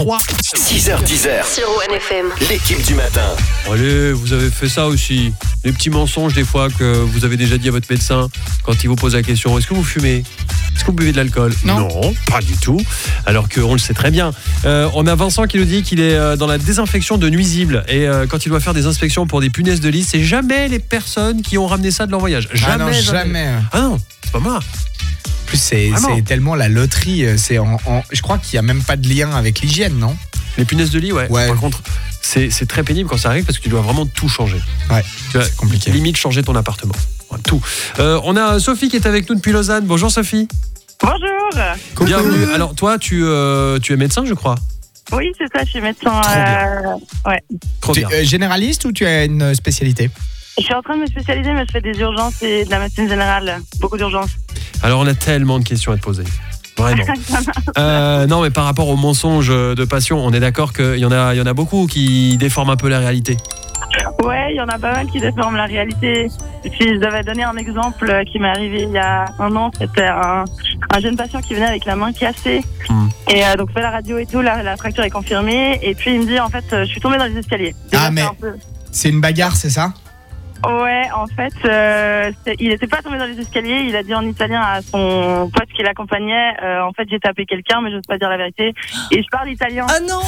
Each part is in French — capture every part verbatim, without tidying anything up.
trois. six heures dix sur O N F M. L'équipe du matin. Allez, vous avez fait ça aussi. Les petits mensonges des fois que vous avez déjà dit à votre médecin quand il vous pose la question, est-ce que vous fumez ? Est-ce que vous buvez de l'alcool ? Non. Non, pas du tout. Alors qu'on le sait très bien. Euh, on a Vincent qui nous dit qu'il est dans la désinfection de nuisibles. Et euh, quand il doit faire des inspections pour des punaises de lit, c'est jamais les personnes qui ont ramené ça de leur voyage. Jamais, ah non, jamais. jamais. Ah non, c'est pas moi. En plus, c'est, Vraiment. c'est tellement la loterie. C'est en, en- je crois qu'il n'y a même pas de lien avec l'hygiène, non ? Les punaises de lit, ouais. Ouais. Par contre, c'est, c'est très pénible quand ça arrive parce que tu dois vraiment tout changer. Ouais, Tu vois, c'est compliqué. Limite changer ton appartement. Ouais, tout. Euh, on a Sophie qui est avec nous depuis Lausanne. Bonjour Sophie. Bonjour. Coucou. Bienvenue. Alors toi, tu, euh, tu es médecin, je crois. Oui, c'est ça, je suis médecin. Trop euh, ouais. Trop Tu bien. es euh, généraliste ou tu as une spécialité ? Je suis en train de me spécialiser, mais je fais des urgences et de la médecine générale. Beaucoup d'urgences. Alors on a tellement de questions à te poser. Vraiment. Euh, non, mais par rapport aux mensonges de patients, on est d'accord qu'il y en a, il y en a beaucoup qui déforment un peu la réalité. Ouais, il y en a pas mal qui déforment la réalité. Et puis, je devais donner un exemple qui m'est arrivé il y a un an. C'était un, un jeune patient qui venait avec la main cassée. Hmm. Et euh, donc, je fais la radio et tout, la, la fracture est confirmée. Et puis, il me dit, en fait, euh, je suis tombée dans les escaliers. Déjà, Ah, mais- c'est un peu- C'est une bagarre, c'est ça ? Ouais, en fait, euh, c'est- il n'était pas tombé dans les escaliers. Il a dit en italien à son pote qui l'accompagnait, euh, en fait, j'ai tapé quelqu'un, mais je n'ose pas dire la vérité. Et je parle italien. Ah non.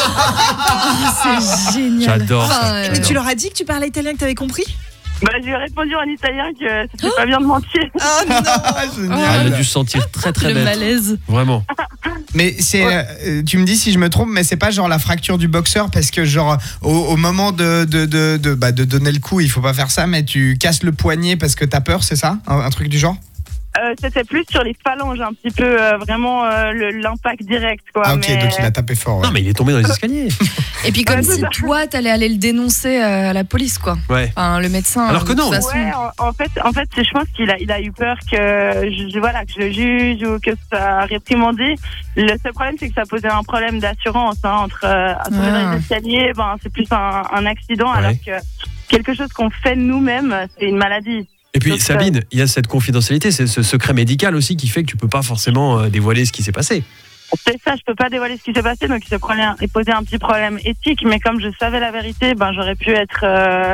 Ah, c'est génial. J'adore ça. Enfin, euh, J'adore. mais tu leur as dit que tu parlais italien, que t'avais compris? Bah, je lui ai répondu en italien que c'était pas bien de mentir. Ah non. Génial. Elle a dû se sentir très très Le bête. malaise. Vraiment. Mais c'est, euh, tu me dis si je me trompe, mais c'est pas genre la fracture du boxeur parce que genre au, au moment de de, de, de, bah, de donner le coup, il faut pas faire ça, mais tu casses le poignet parce que t'as peur, c'est ça ? un, un truc du genre ? Euh, c'était plus sur les phalanges, un petit peu, euh, vraiment euh, le- l'impact direct, quoi. Ah ok, mais... donc il a tapé fort. Ouais. Non, mais il est tombé dans les escaliers. Et puis comme Ouais, c'est si ça. toi, t'allais aller le dénoncer euh, à la police, quoi. Ouais. Enfin, le médecin. Alors que de non. toute façon. Ouais, en, en fait, en fait, c'est- je pense qu'il a, il a eu peur que je, je- voilà, que je le juge ou que ça a réprimandé. Le seul problème, c'est que ça posait un problème d'assurance, hein, entre euh, à tomber Ah. dans les escaliers, ben, c'est plus un, un accident, Ouais. alors que quelque chose qu'on fait nous-mêmes, c'est une maladie. Et puis Donc, Sabine, il y a cette confidentialité, c'est ce secret médical aussi qui fait que tu peux pas forcément euh, dévoiler ce qui s'est passé. C'est ça, je peux pas dévoiler ce qui s'est passé, donc il s'est problème- il posait un petit problème éthique, mais comme je savais la vérité, ben j'aurais pu être, euh,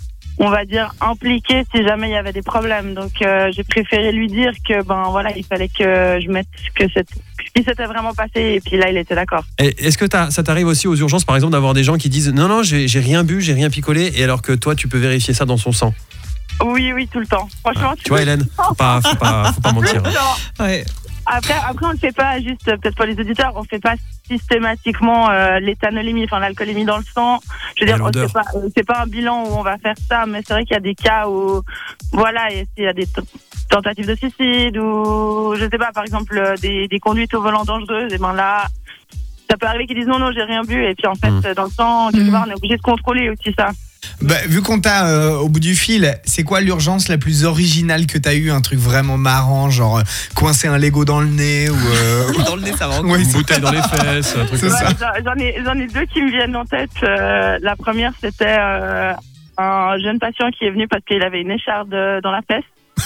on va dire, impliquée si jamais il y avait des problèmes. Donc euh, j'ai préféré lui dire que ben voilà, il fallait que je mette que cette, ce qui s'était vraiment passé, et puis là il était d'accord. Et est-ce que t'as- ça t'arrive aussi aux urgences, par exemple, d'avoir des gens qui disent non, non, j'ai, j'ai rien bu, j'ai rien picolé, et alors que toi, tu peux vérifier ça dans son sang. Oui, oui, tout le temps. Franchement, Tu vois, Hélène, faut pas, faut pas, faut pas mentir. hein. Ouais. Après, après, on ne fait pas juste, euh, peut-être pour les auditeurs, on ne fait pas systématiquement euh, l'éthanolémie, enfin l'alcoolémie dans le sang. Je veux Et dire, on- l'odeur. c'est pas, euh, c'est pas un bilan où on va faire ça, mais c'est vrai qu'il y a des cas où, voilà, et s'il y a des t- tentatives de suicide ou, je sais pas, par exemple, euh, des, des conduites au volant dangereuses, et ben là, ça peut arriver qu'ils disent non, non, j'ai rien bu, et puis en fait, Mm. euh, dans le sang, quelque Mm. part, on est obligé de contrôler aussi ça. Bah, vu qu'on t'a euh, au bout du fil, c'est quoi l'urgence la plus originale que t'as eu ? Un truc vraiment marrant, genre euh, coincer un Lego dans le nez ou euh, Dans le nez, ça va. ouais, Une c'est- bouteille dans les fesses, un truc C'est comme ça. Ouais, j'en- j'en ai, j'en ai deux qui me viennent en tête. Euh, la première, c'était euh, un jeune patient qui est venu parce qu'il avait une écharde euh, dans la fesse.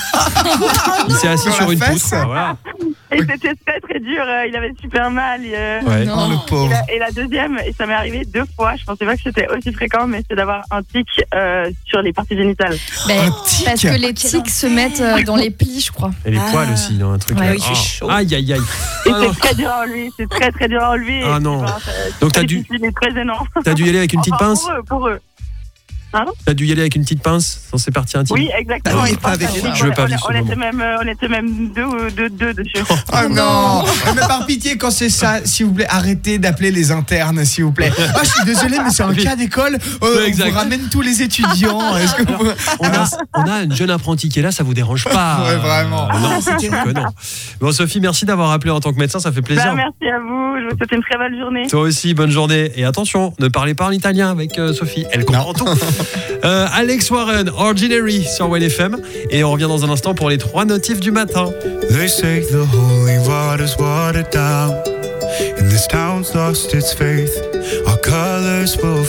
Il s'est assis Dans sur la une fesse. poutre. Voilà. Et c'était très très dur, euh, il avait super mal. euh. Ouais. Non. Oh, le Et, pauvre. la, et la deuxième, et ça m'est arrivé deux fois, je pensais pas que c'était aussi fréquent, mais c'est d'avoir un tic euh, sur les parties génitales. Ben, Un tic. parce que les tics se mettent euh, dans les plis, je crois. Et les Ah. poils aussi, hein, un truc. Ouais, là. oui, c'est Oh. chaud. Aïe, aïe, aïe. Et Ah, non. c'est très dur à enlever, c'est très très dur à enlever. Ah et non. puis, ben, c'est- Donc c'est t'as dû, difficile et très gênant. t'as dû y aller avec une petite Enfin, pince. Pour eux, pour eux. T'as dû y aller avec une petite pince dans ces parties intimes. Oui, exactement. Ah oui, Je pas pense avec que- moi. Je veux pas on, vivre on ce était moment. même, euh, on était même deux, ou deux, deux dessus. Oh non. Mais par pitié, quand c'est ça, s'il vous plaît, arrêtez d'appeler les internes, s'il vous plaît. Ah, je suis désolé, mais c'est un cas d'école. Euh, on Exact. vous ramène tous les étudiants. Est-ce que vous... On a, on a une jeune apprentie qui est là, ça vous dérange pas Ouais, vraiment. Euh, Non, c'est sûr que non. Bon, Sophie, merci d'avoir appelé en tant que médecin, ça fait plaisir. Bah, merci à vous, je vous souhaite une très belle journée. Toi aussi, bonne journée. Et attention, ne parlez pas en italien avec euh, Sophie, elle comprend tout. Euh, Alex Warren, Ordinary sur W N F M. Et on revient dans un instant pour les trois notifs du matin. They say the holy water's watered down, and this town's lost its faith. Our colors will